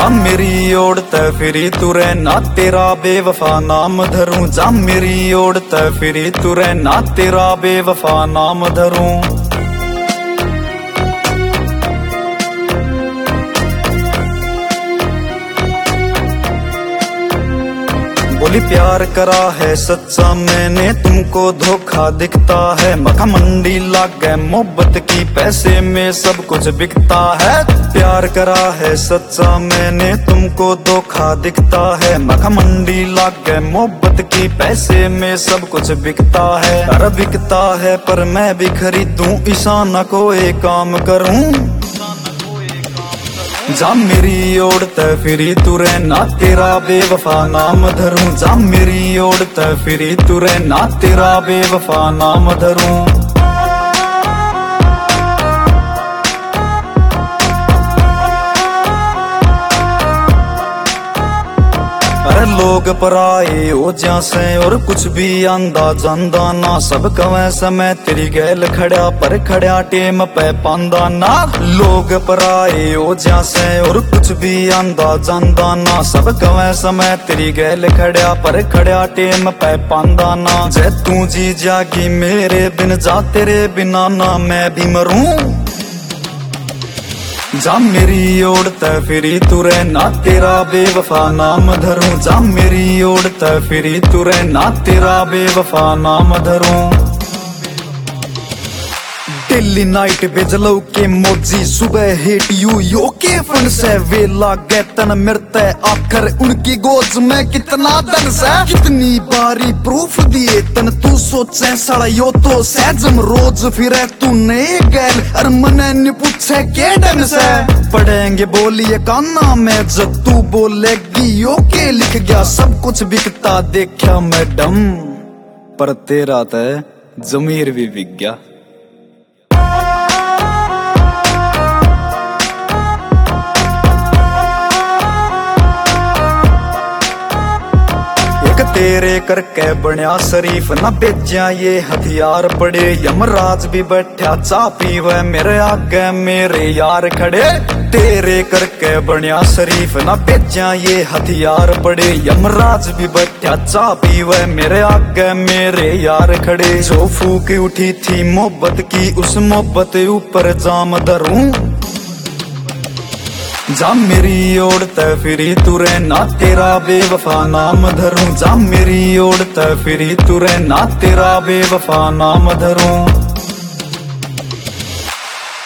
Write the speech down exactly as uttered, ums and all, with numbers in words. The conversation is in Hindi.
जा मेरी ओढ़ते फिरी तुरे ना तेरा बेवफा नाम धरूं, जा मेरी ओढ़ते फिरी तुरे ना तेरा बेवफा नाम धरूं। बोली प्यार करा है सच्चा मैंने, तुमको धोखा दिखता है। मखा मंडी लाग गए मोहब्बत की, पैसे में सब कुछ बिकता है। प्यार करा है सच्चा मैंने, तुमको धोखा दिखता है। मखा मंडी लाग गए मोहब्बत की, पैसे में सब कुछ बिकता है। अरे बिकता है पर मैं भी खरीदूं, ईशाना को एक काम करूं। जा मेरी ओढ़ते फिरी तुरे ना तेरा बेवफा नाम धरूं, जा मेरी ओढ़ते फिरी तुरे ना तेरा बेवफा नाम धरूं। अरे लोग पराए हो जैसे और कुछ भी आंदा जांदा ना, सब कवे समय तेरी गैल खड़ा पर खड़ा टेम पे पांदा ना। लोग पराए हो जैसे और कुछ भी आंदा जांदा ना, सब कवे समय तेरी गैल खड़ा पर खड़ा टेम पे पांदा ना। जे तू जी जागी मेरे बिन, जा तेरे बिना ना मैं भी मरूं। जा मेरी ओढ़ते फिरी तुरे ना तेरा बेवफा नाम धरूं, जा मेरी ओढ़ते फिरी तुरे ना तेरा बेवफा नाम धरूं। डेली नाइट बेजलो के मोजी, सुबह हेट यू यो के फन से वेला गए तन मिरते आखिर उनकी गोद में कितना दन से। कितनी बारी प्रूफ दिए तन तू सोचे सड़ा यो तो सहजम रोज फिरे तू नए गैल, और मने न पूछे के डन से। पढ़ेंगे बोलिए काना में जब तू बोलेगी यो के लिख गया, सब कुछ बिकता देखा मैडम, पर तेरा तय जमीर भी बिक गया। तेरे करके बनया शरीफ ना बेचा ये हथियार पड़े, यमराज भी बैठा चा पीवे मेरे आगे मेरे यार खड़े। तेरे करके बनया शरीफ ना बेचा ये हथियार पड़े, यमराज भी बैठा चा पीवे मेरे आगे मेरे यार खड़े। जो फूक उठी थी मोहब्बत की, उस मोहब्बत ऊपर जाम धरूं। जा मेरी ओढ़ते फिरी तुरे ना तेरा बेवफा नाम धरूं, जा मेरी ओढ़ते फिरी तुरे ना तेरा बेवफा नाम धरूं।